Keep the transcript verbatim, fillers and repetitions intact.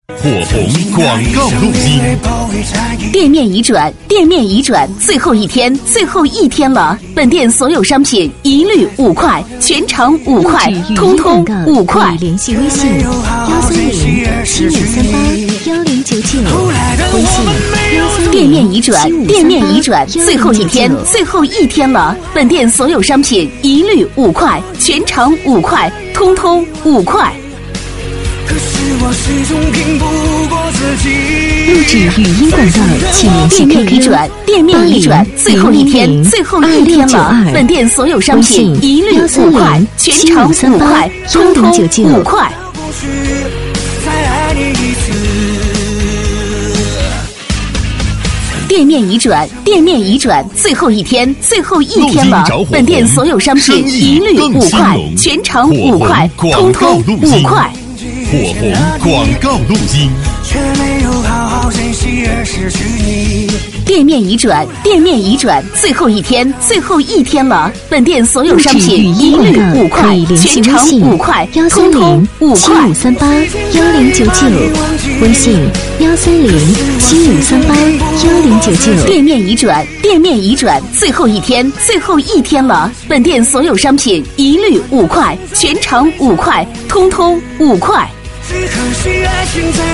火红广告录音。 店面移转，店面移转，最后一天，最后一天了。本店所有商品一律五块，全场五块，通通五块。 联系微信幺三零七五三八幺零九九，微信幺三零店面移转，店面移转，最后一天，最后一天了。本店所有商品一律五块，全场五块，通通五块。 录制语音广告，请联系 Q Q 转店面移转，最后一天，最后一天了。本店所有商品一律五块，全场五块，通通五块。店面移转，店面移转，最后一天，最后一天了。本店所有商品一律五块，全场五块，通通五块。 火红广告录音。 店面移转，店面移转，最后一天，最后一天了。本店所有商品一律五块，全场五块，通通五块。 七五三八幺零九九，微信幺三零七五三八幺零九九。 店面移转，店面移转，最后一天，最后一天了。本店所有商品一律五块，全场五块，通通五块。只可惜爱情在